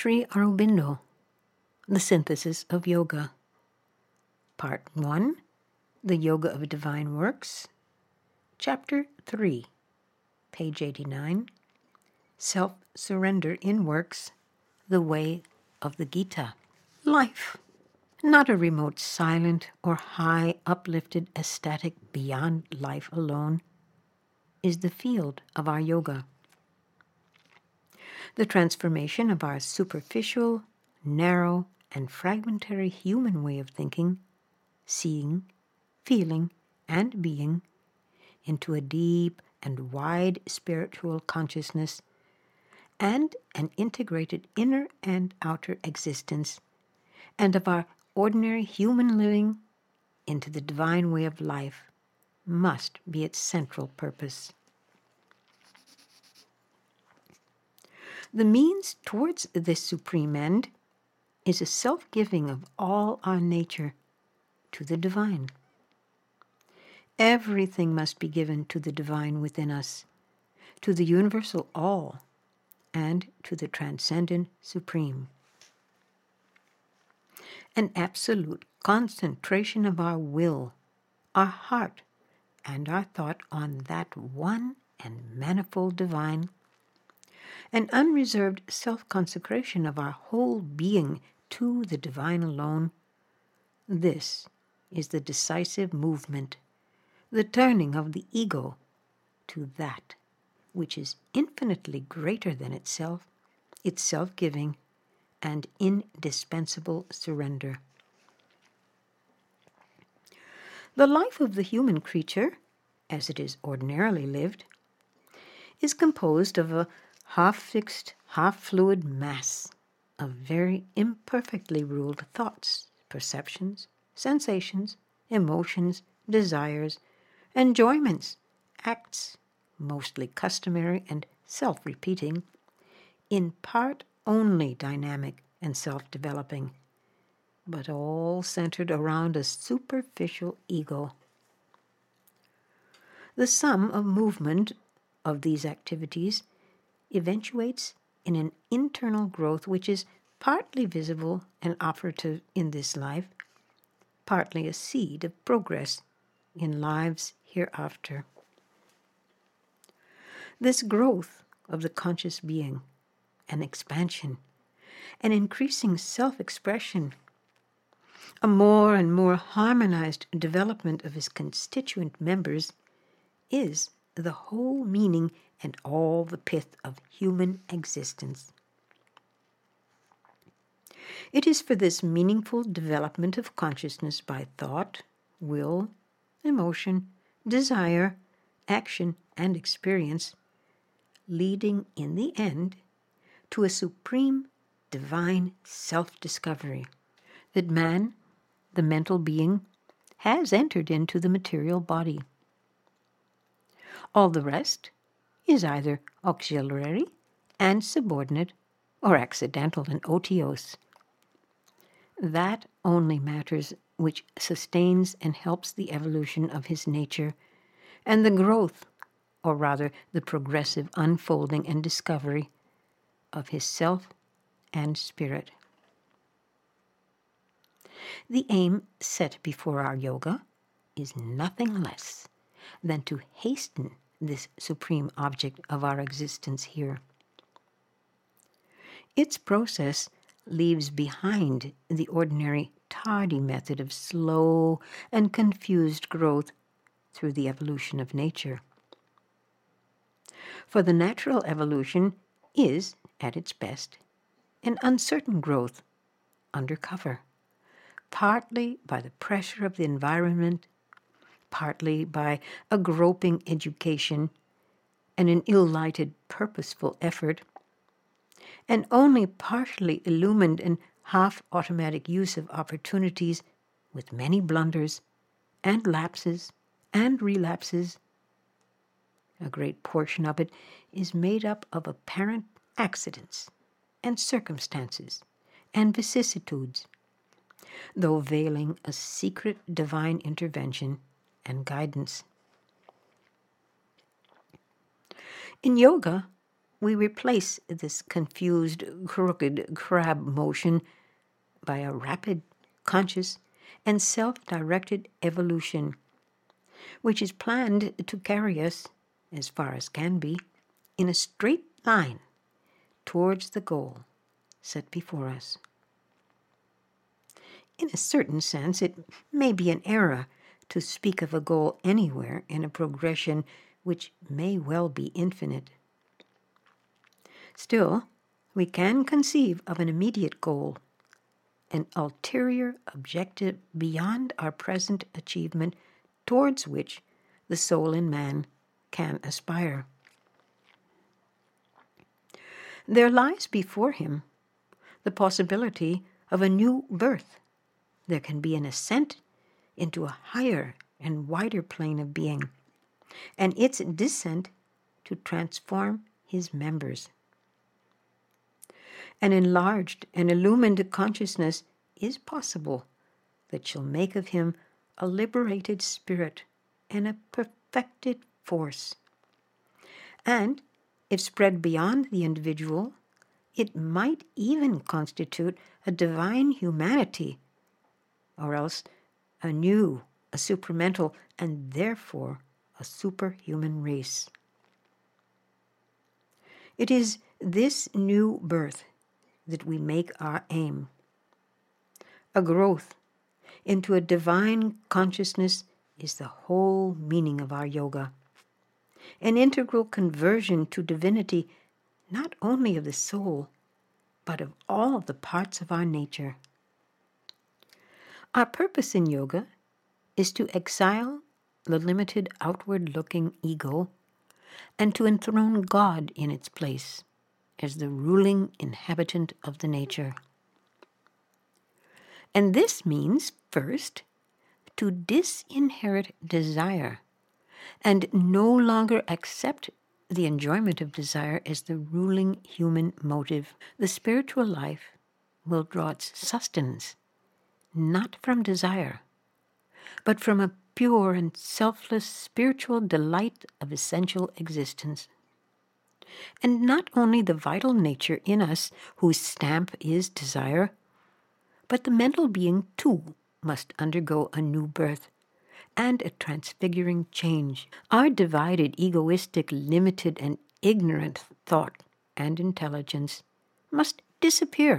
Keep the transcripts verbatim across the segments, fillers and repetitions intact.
Sri Aurobindo, The Synthesis of Yoga. Part one, The Yoga of Divine Works. Chapter three, page eighty-nine, Self-Surrender in Works, The Way of the Gita. Life, not a remote silent or high uplifted ecstatic beyond life alone, is the field of our yoga. The transformation of our superficial, narrow, and fragmentary human way of thinking, seeing, feeling, and being into a deep and wide spiritual consciousness and an integrated inner and outer existence, and of our ordinary human living into the divine way of life, must be its central purpose. The means towards this supreme end is a self-giving of all our nature to the divine. Everything must be given to the divine within us, to the universal all, and to the transcendent supreme. An absolute concentration of our will, our heart, and our thought on that one and manifold divine, an unreserved self-consecration of our whole being to the divine alone, this is the decisive movement, the turning of the ego to that which is infinitely greater than itself, its self-giving and indispensable surrender. The life of the human creature, as it is ordinarily lived, is composed of a half-fixed, half-fluid mass of very imperfectly ruled thoughts, perceptions, sensations, emotions, desires, enjoyments, acts, mostly customary and self-repeating, in part only dynamic and self-developing, but all centered around a superficial ego. The sum of movement of these activities eventuates in an internal growth which is partly visible and operative in this life, partly a seed of progress in lives hereafter. This growth of the conscious being, an expansion, an increasing self-expression, a more and more harmonized development of his constituent members, is the whole meaning and all the pith of human existence. It is for this meaningful development of consciousness by thought, will, emotion, desire, action, and experience, leading in the end to a supreme divine self-discovery, that man, the mental being, has entered into the material body. All the rest is either auxiliary and subordinate or accidental and otiose. That only matters which sustains and helps the evolution of his nature and the growth, or rather the progressive unfolding and discovery of his self and spirit. The aim set before our yoga is nothing less than to hasten this supreme object of our existence here. Its process leaves behind the ordinary tardy method of slow and confused growth through the evolution of nature. For the natural evolution is, at its best, an uncertain growth under cover, partly by the pressure of the environment, partly by a groping education and an ill-lighted purposeful effort, and only partially illumined and half-automatic use of opportunities with many blunders and lapses and relapses. A great portion of it is made up of apparent accidents and circumstances and vicissitudes, though veiling a secret divine intervention and guidance. In yoga, we replace this confused, crooked crab motion by a rapid, conscious, and self-directed evolution, which is planned to carry us, as far as can be, in a straight line towards the goal set before us. In a certain sense, it may be an error to speak of a goal anywhere in a progression which may well be infinite. Still, we can conceive of an immediate goal, an ulterior objective beyond our present achievement, towards which the soul in man can aspire. There lies before him the possibility of a new birth. There can be an ascent into a higher and wider plane of being, and its descent to transform his members. An enlarged and illumined consciousness is possible that shall make of him a liberated spirit and a perfected force. And, if spread beyond the individual, it might even constitute a divine humanity, or else a new, a supramental, and therefore a superhuman race. It is this new birth that we make our aim. A growth into a divine consciousness is the whole meaning of our yoga. An integral conversion to divinity, not only of the soul, but of all the parts of our nature. Our purpose in yoga is to exile the limited outward-looking ego and to enthrone God in its place as the ruling inhabitant of the nature. And this means, first, to disinherit desire and no longer accept the enjoyment of desire as the ruling human motive. The spiritual life will draw its sustenance not from desire, but from a pure and selfless spiritual delight of essential existence. And not only the vital nature in us whose stamp is desire, but the mental being too must undergo a new birth and a transfiguring change. Our divided, egoistic, limited, and ignorant thought and intelligence must disappear.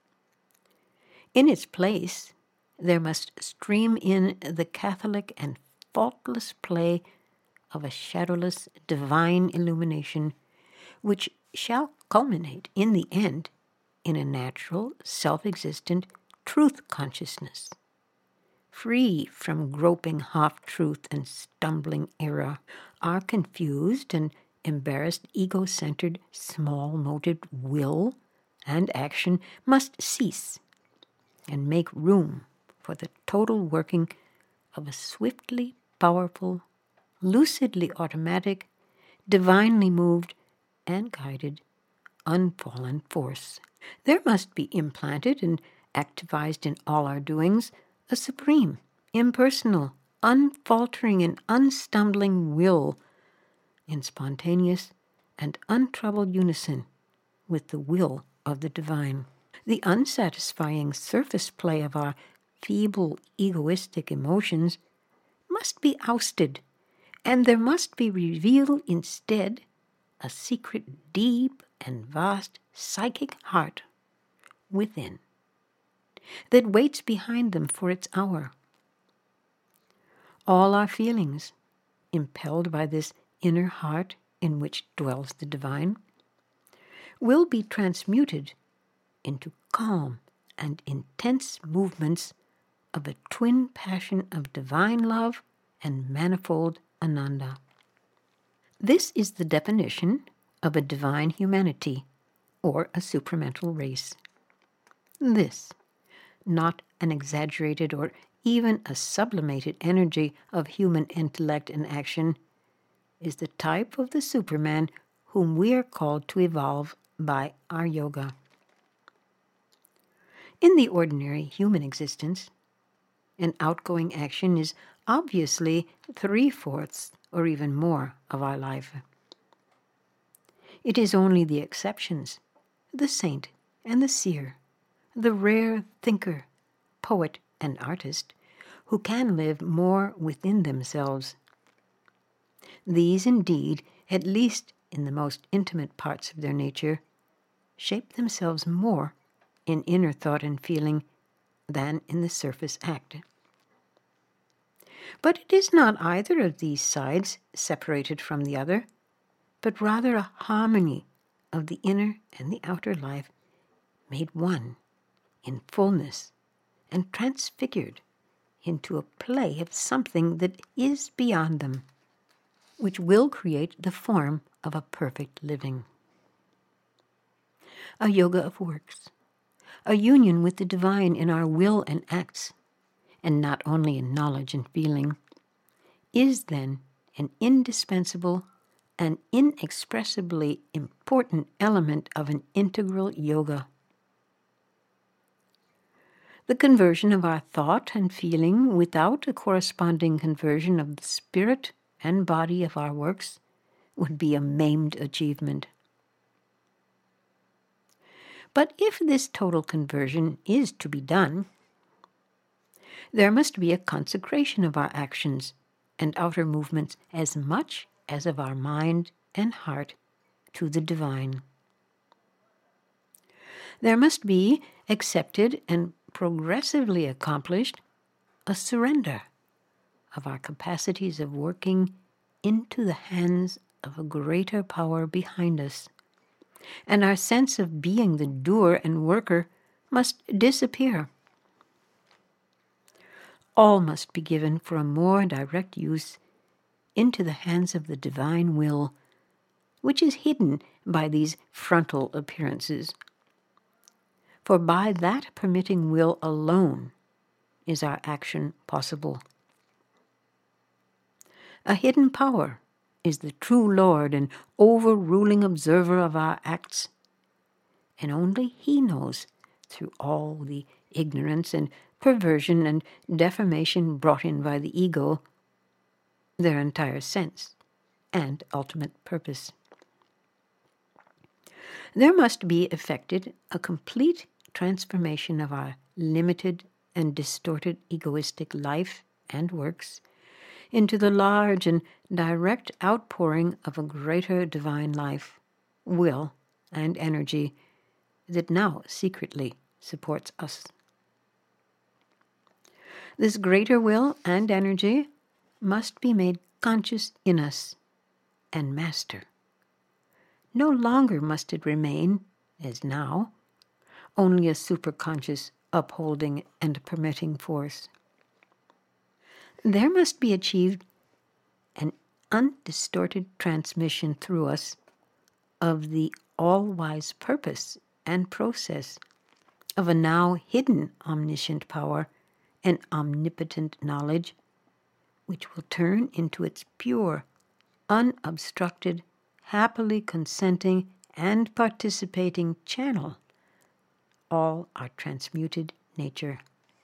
In its place, there must stream in the catholic and faultless play of a shadowless divine illumination, which shall culminate in the end in a natural, self-existent truth consciousness, free from groping half-truth and stumbling error. Our confused and embarrassed, ego-centered, small-motived will and action must cease and make room for the total working of a swiftly powerful, lucidly automatic, divinely moved and guided, unfallen force. There must be implanted and activized in all our doings a supreme, impersonal, unfaltering and unstumbling will in spontaneous and untroubled unison with the will of the divine. The unsatisfying surface play of our feeble, egoistic emotions must be ousted, and there must be revealed instead a secret, deep and vast psychic heart within that waits behind them for its hour. All our feelings, impelled by this inner heart in which dwells the divine, will be transmuted into calm and intense movements of a twin passion of divine love and manifold ananda. This is the definition of a divine humanity, or a supramental race. This, not an exaggerated or even a sublimated energy of human intellect and action, is the type of the Superman whom we are called to evolve by our yoga. In the ordinary human existence, an outgoing action is obviously three-fourths or even more of our life. It is only the exceptions, the saint and the seer, the rare thinker, poet, and artist, who can live more within themselves. These, indeed, at least in the most intimate parts of their nature, shape themselves more in inner thought and feeling than in the surface act. But it is not either of these sides separated from the other, but rather a harmony of the inner and the outer life made one in fullness and transfigured into a play of something that is beyond them, which will create the form of a perfect living. A yoga of works, a union with the divine in our will and acts, and not only in knowledge and feeling, is then an indispensable and inexpressibly important element of an integral yoga. The conversion of our thought and feeling without a corresponding conversion of the spirit and body of our works would be a maimed achievement. But if this total conversion is to be done, there must be a consecration of our actions and outer movements as much as of our mind and heart to the divine. There must be accepted and progressively accomplished a surrender of our capacities of working into the hands of a greater power behind us, and our sense of being the doer and worker must disappear. All must be given for a more direct use into the hands of the divine will, which is hidden by these frontal appearances. For by that permitting will alone is our action possible. A hidden power is the true Lord and overruling observer of our acts, and only He knows, through all the ignorance and perversion and deformation brought in by the ego, their entire sense and ultimate purpose. There must be effected a complete transformation of our limited and distorted egoistic life and works into the large and direct outpouring of a greater divine life, will, and energy that now secretly supports us. This greater will and energy must be made conscious in us and master. No longer must it remain, as now, only a superconscious upholding and permitting force. There must be achieved an undistorted transmission through us of the all-wise purpose and process of a now hidden omniscient power and omnipotent knowledge, which will turn into its pure, unobstructed, happily consenting and participating channel all our transmuted nature.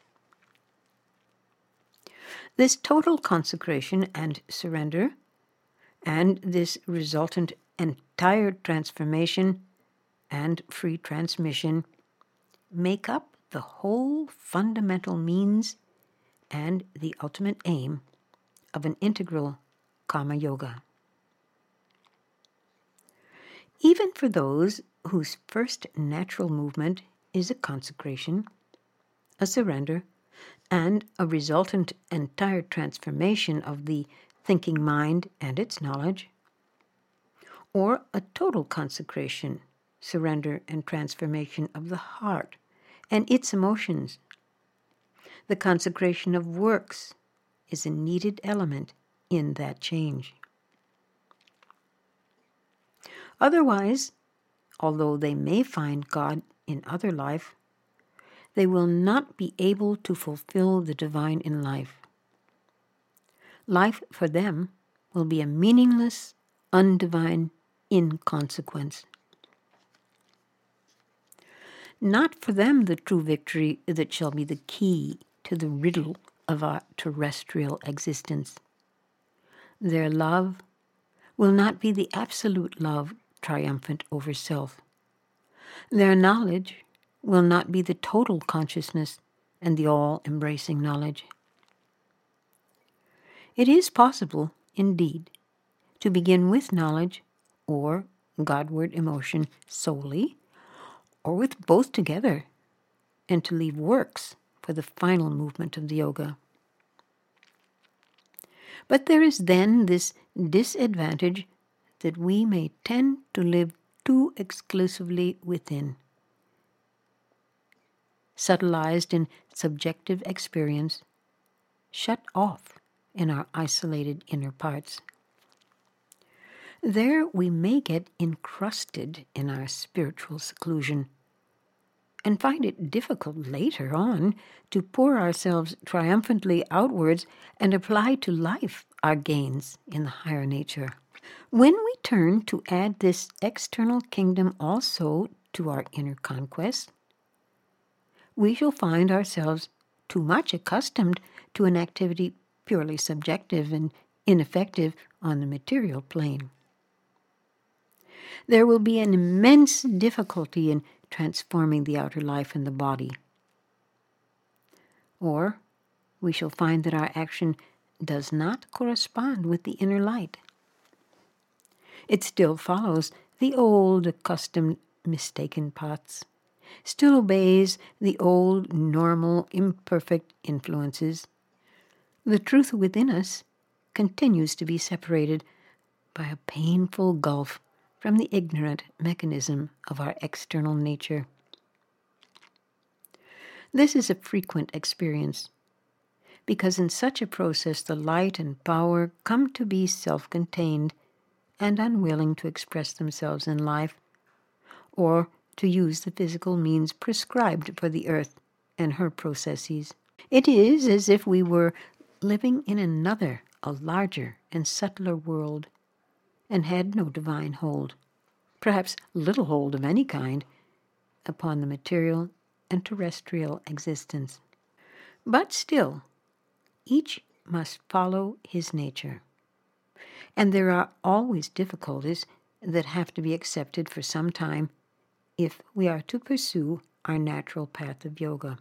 This total consecration and surrender, and this resultant entire transformation and free transmission, make up the whole fundamental means and the ultimate aim of an integral Karma Yoga. Even for those whose first natural movement is a consecration, a surrender, and a resultant entire transformation of the thinking mind and its knowledge, or a total consecration, surrender, and transformation of the heart and its emotions, the consecration of works is a needed element in that change. Otherwise, although they may find God in other life, they will not be able to fulfill the divine in life. Life for them will be a meaningless, undivine inconsequence. Not for them the true victory that shall be the key to the riddle of our terrestrial existence. Their love will not be the absolute love triumphant over self. Their knowledge will not be the total consciousness and the all-embracing knowledge. It is possible, indeed, to begin with knowledge or Godward emotion solely, or with both together, and to leave works for the final movement of the yoga. But there is then this disadvantage that we may tend to live too exclusively within, subtilized in subjective experience, shut off in our isolated inner parts. There we may get encrusted in our spiritual seclusion and find it difficult later on to pour ourselves triumphantly outwards and apply to life our gains in the higher nature. When we turn to add this external kingdom also to our inner conquest, we shall find ourselves too much accustomed to an activity purely subjective and ineffective on the material plane. There will be an immense difficulty in transforming the outer life in the body. Or we shall find that our action does not correspond with the inner light. It still follows the old accustomed mistaken paths, still obeys the old normal imperfect influences. The truth within us continues to be separated by a painful gulf from the ignorant mechanism of our external nature. This is a frequent experience, because in such a process the light and power come to be self-contained and unwilling to express themselves in life, or to use the physical means prescribed for the earth and her processes. It is as if we were living in another, a larger and subtler world, and had no divine hold, perhaps little hold of any kind, upon the material and terrestrial existence. But still, each must follow his nature, and there are always difficulties that have to be accepted for some time if we are to pursue our natural path of yoga.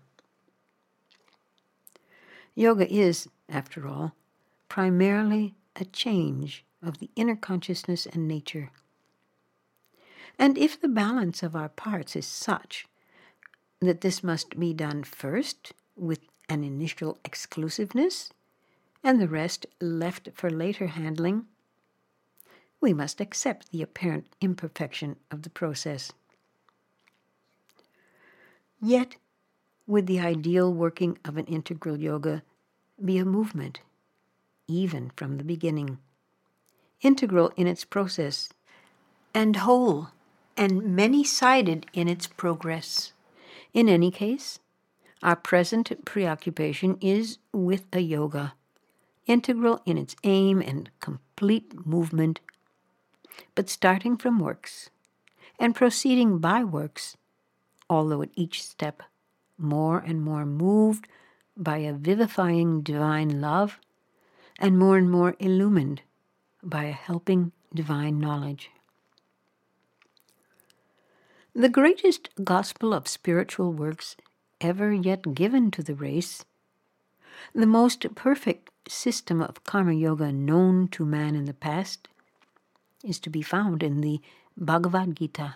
Yoga is, after all, primarily a change of the inner consciousness and nature. And if the balance of our parts is such that this must be done first with an initial exclusiveness and the rest left for later handling, we must accept the apparent imperfection of the process. Yet, would the ideal working of an integral yoga be a movement, even from the beginning, integral in its process, and whole and many-sided in its progress? In any case, our present preoccupation is with a yoga, integral in its aim and complete movement, but starting from works and proceeding by works, although at each step more and more moved by a vivifying divine love and more and more illumined by a helping divine knowledge. The greatest gospel of spiritual works ever yet given to the race, the most perfect system of karma yoga known to man in the past, is to be found in the Bhagavad Gita.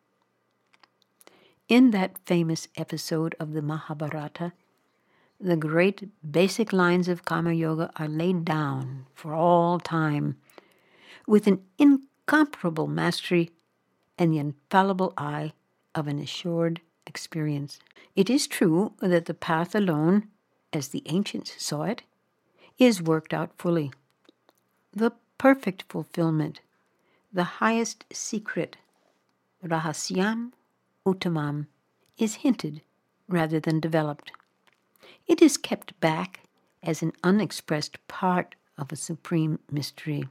In that famous episode of the Mahabharata, the great basic lines of karma yoga are laid down for all time with an incomparable mastery and the infallible eye of an assured experience. It is true that the path alone, as the ancients saw it, is worked out fully. The perfect fulfillment, the highest secret, Rahasyam Uttamam, is hinted rather than developed. It is kept back as an unexpressed part of a supreme mystery.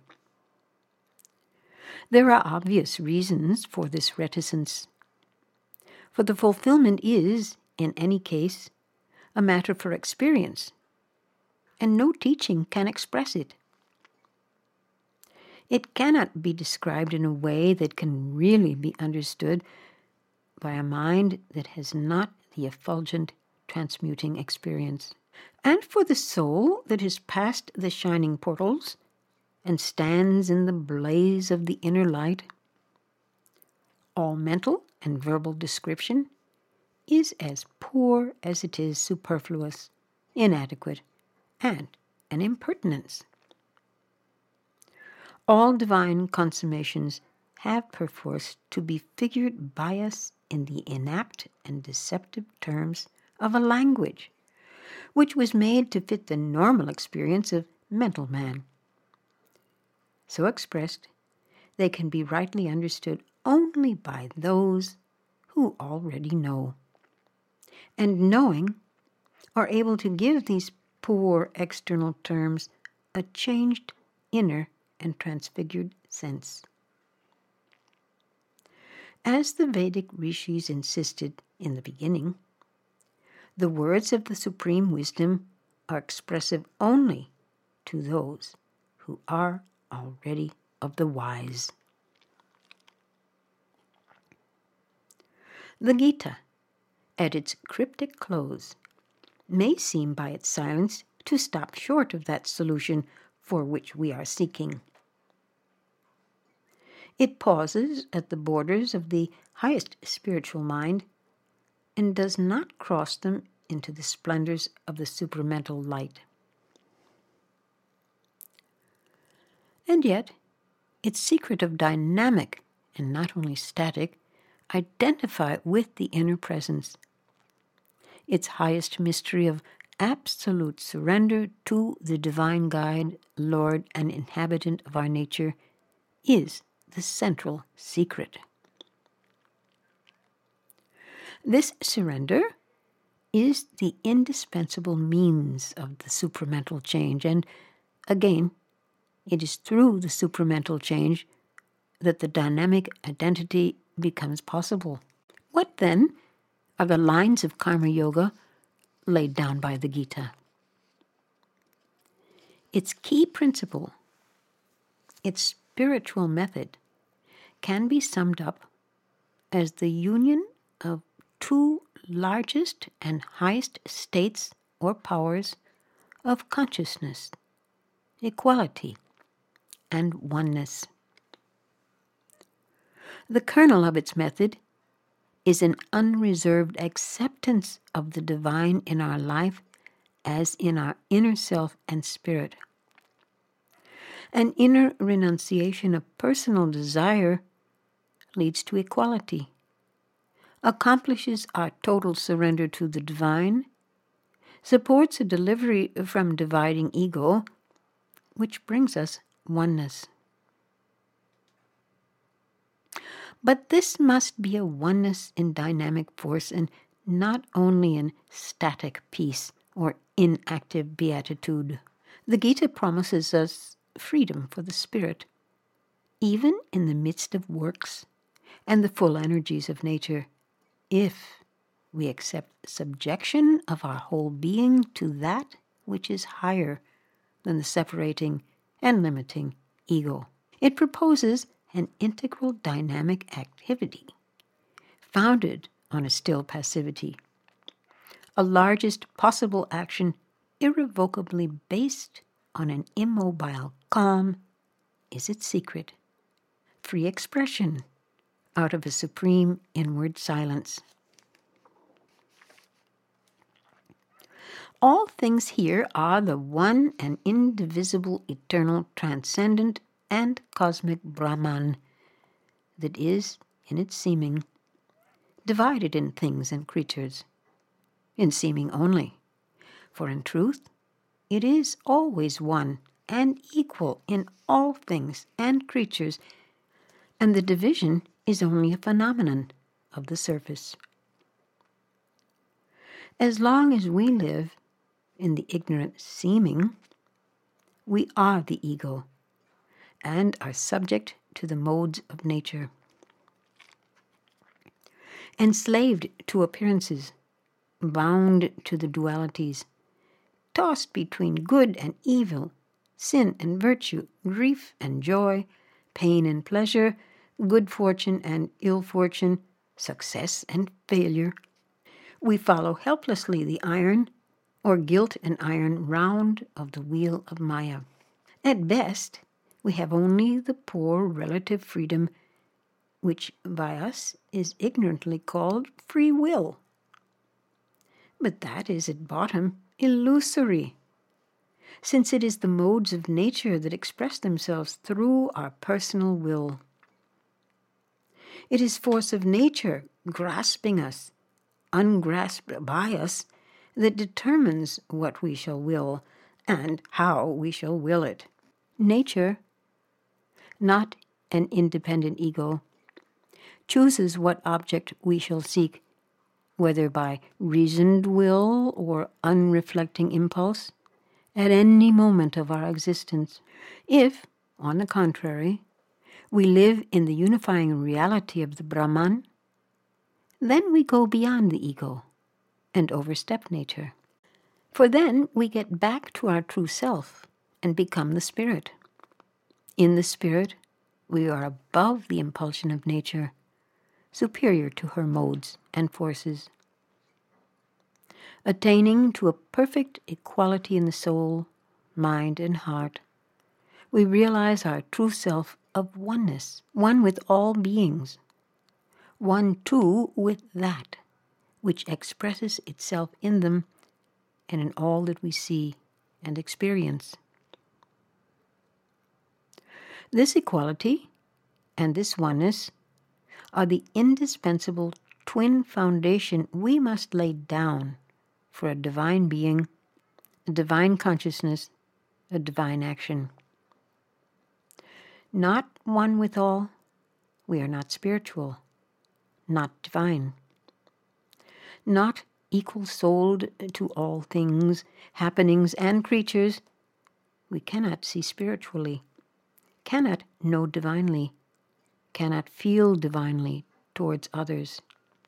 There are obvious reasons for this reticence, for the fulfillment is, in any case, a matter for experience, and no teaching can express it. It cannot be described in a way that can really be understood by a mind that has not the effulgent, transmuting experience. And for the soul that has passed the shining portals and stands in the blaze of the inner light, all mental and verbal description is as poor as it is superfluous, inadequate, and an impertinence. All divine consummations have perforce to be figured by us in the inapt and deceptive terms of a language which was made to fit the normal experience of mental man. So expressed, they can be rightly understood only by those who already know, and knowing are able to give these poor external terms a changed inner and transfigured sense. As the Vedic rishis insisted in the beginning, the words of the supreme wisdom are expressive only to those who are already of the wise. The Gita, at its cryptic close, may seem by its silence to stop short of that solution for which we are seeking. It pauses at the borders of the highest spiritual mind and does not cross them into the splendors of the supramental light. And yet, its secret of dynamic, and not only static, identify with the inner presence. Its highest mystery of absolute surrender to the divine guide, Lord, and inhabitant of our nature is the central secret. This surrender is the indispensable means of the supramental change, and again, it is through the supramental change that the dynamic identity becomes possible. What then are the lines of Karma Yoga laid down by the Gita? Its key principle, its spiritual method, can be summed up as the union of two largest and highest states or powers of consciousness, equality, and oneness. The kernel of its method is an unreserved acceptance of the divine in our life as in our inner self and spirit. An inner renunciation of personal desire leads to equality, accomplishes our total surrender to the divine, supports a delivery from dividing ego, which brings us oneness. But this must be a oneness in dynamic force and not only in static peace or inactive beatitude. The Gita promises us freedom for the spirit, even in the midst of works and the full energies of nature, if we accept subjection of our whole being to that which is higher than the separating and limiting ego. It proposes an integral dynamic activity founded on a still passivity, a largest possible action irrevocably based on an immobile calm is its secret, free expression out of a supreme inward silence. All things here are the one and indivisible, eternal, transcendent, and cosmic Brahman that is, in its seeming, divided in things and creatures, in seeming only, for in truth it is always one and equal in all things and creatures, and the division is only a phenomenon of the surface. As long as we live in the ignorant seeming, we are the ego and are subject to the modes of nature. Enslaved to appearances, bound to the dualities, tossed between good and evil, sin and virtue, grief and joy, pain and pleasure, good fortune and ill fortune, success and failure. We follow helplessly the iron or gilt and iron round of the wheel of Maya. At best, we have only the poor relative freedom which by us is ignorantly called free will. But that is at bottom illusory, since it is the modes of nature that express themselves through our personal will. It is force of nature grasping us, ungrasped by us, that determines what we shall will and how we shall will it. Nature, not an independent ego, chooses what object we shall seek, whether by reasoned will or unreflecting impulse, at any moment of our existence. If, on the contrary, we live in the unifying reality of the Brahman, then we go beyond the ego and overstep nature. For then we get back to our true self and become the spirit. In the spirit, we are above the impulsion of nature, superior to her modes and forces. Attaining to a perfect equality in the soul, mind, and heart, we realize our true self of oneness, one with all beings, one too with that which expresses itself in them and in all that we see and experience. This equality and this oneness are the indispensable twin foundation we must lay down for a divine being, a divine consciousness, a divine action. Not one with all, we are not spiritual, not divine. Not equal-souled to all things, happenings, and creatures, we cannot see spiritually, cannot know divinely, cannot feel divinely towards others.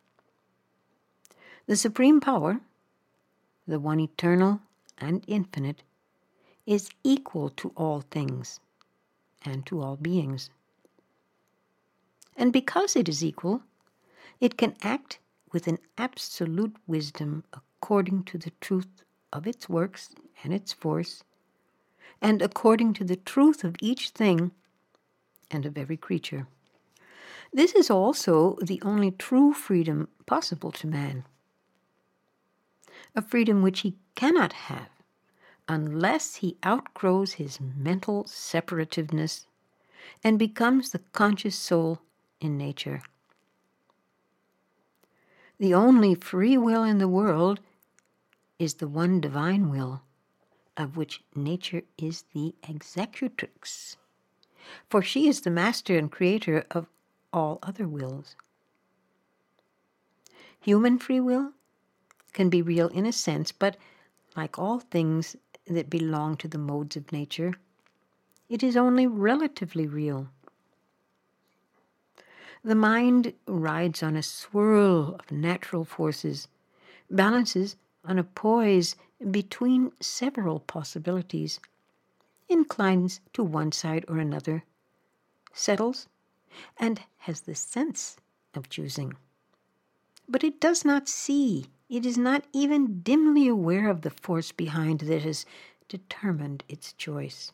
The Supreme Power, the one eternal and infinite, is equal to all things and to all beings. And because it is equal, it can act with an absolute wisdom according to the truth of its works and its force, and according to the truth of each thing and of every creature. This is also the only true freedom possible to man, a freedom which he cannot have unless he outgrows his mental separativeness and becomes the conscious soul in nature. The only free will in the world is the one divine will, of which nature is the executrix, for she is the master and creator of all other wills. Human free will can be real in a sense, but like all things that belong to the modes of nature, it is only relatively real. The mind rides on a swirl of natural forces, balances on a poise between several possibilities, inclines to one side or another, settles, and has the sense of choosing. But it does not see, it is not even dimly aware of the force behind that has determined its choice.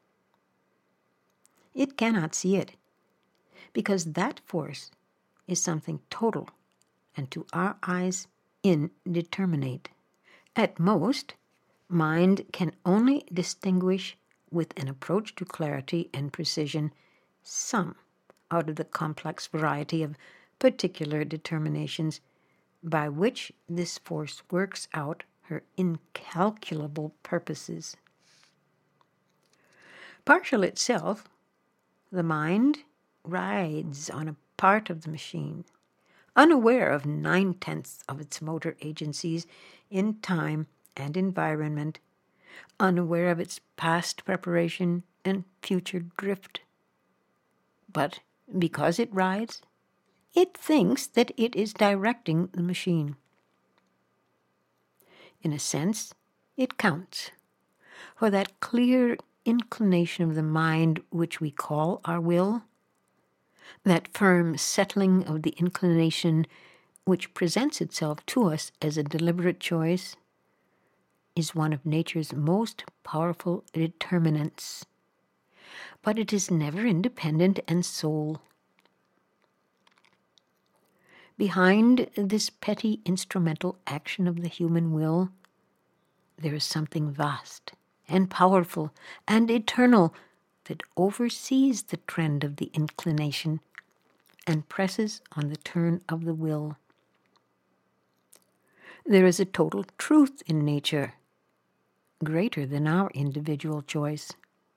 It cannot see it, because that force is something total and to our eyes indeterminate. At most, mind can only distinguish with an approach to clarity and precision some out of the complex variety of particular determinations by which this force works out her incalculable purposes. Partial itself, the mind rides on a part of the machine, unaware of nine-tenths of its motor agencies in time and environment, unaware of its past preparation and future drift. But because it rides, it thinks that it is directing the machine. In a sense, it counts, for that clear inclination of the mind which we call our will, that firm settling of the inclination which presents itself to us as a deliberate choice, is one of nature's most powerful determinants. But it is never independent and sole. Behind this petty instrumental action of the human will, there is something vast and powerful and eternal that oversees the trend of the inclination and presses on the turn of the will. There is a total truth in nature, greater than our individual choice.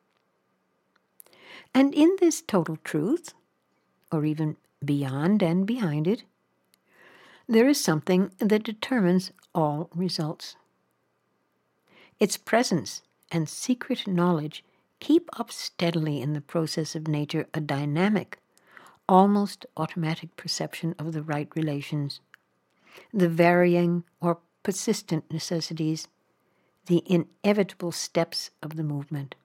And in this total truth, or even beyond and behind it, there is something that determines all results. Its presence and secret knowledge keep up steadily in the process of nature a dynamic, almost automatic perception of the right relations, the varying or persistent necessities, the inevitable steps of the movement.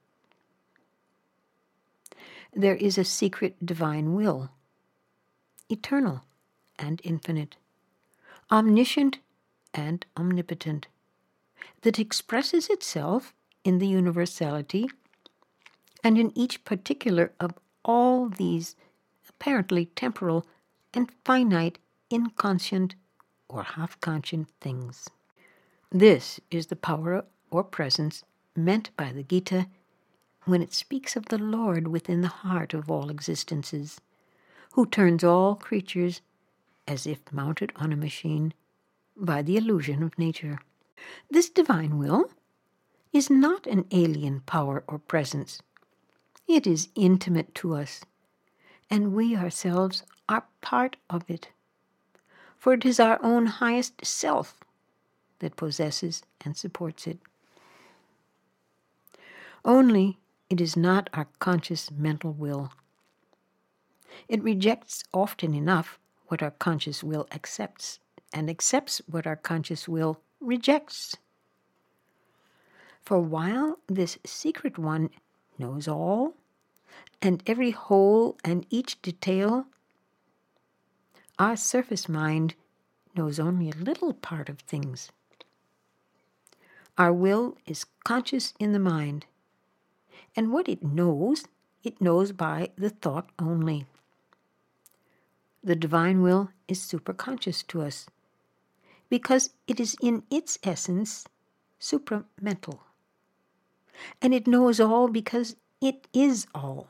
There is a secret divine will, eternal and infinite, omniscient and omnipotent, that expresses itself in the universality and in each particular of all these apparently temporal and finite, inconscient or half-conscient things. This is the power or presence meant by the Gita when it speaks of the Lord within the heart of all existences, who turns all creatures, as if mounted on a machine, by the illusion of nature. This divine will is not an alien power or presence. It is intimate to us, and we ourselves are part of it, for it is our own highest self that possesses and supports it. Only it is not our conscious mental will. It rejects often enough what our conscious will accepts, and accepts what our conscious will rejects. For while this secret one knows all, and every whole and each detail, our surface mind knows only a little part of things. Our will is conscious in the mind, and what it knows, it knows by the thought only. The divine will is superconscious to us, because it is in its essence supramental, and it knows all because it is all.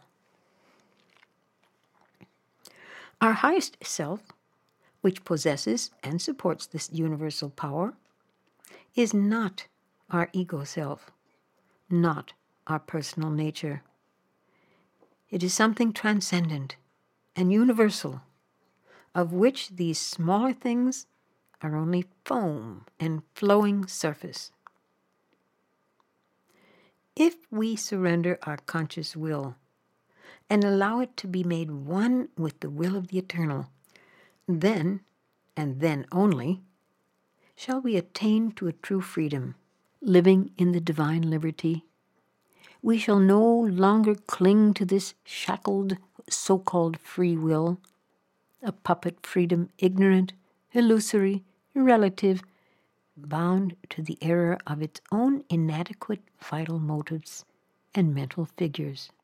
Our highest self, which possesses and supports this universal power, is not our ego self, not our personal nature. It is something transcendent and universal, of which these smaller things are only foam and flowing surface. If we surrender our conscious will and allow it to be made one with the will of the eternal, then, and then only, shall we attain to a true freedom, living in the divine liberty. We shall no longer cling to this shackled, so-called free will, a puppet freedom ignorant, illusory, relative, bound to the error of its own inadequate vital motives and mental figures.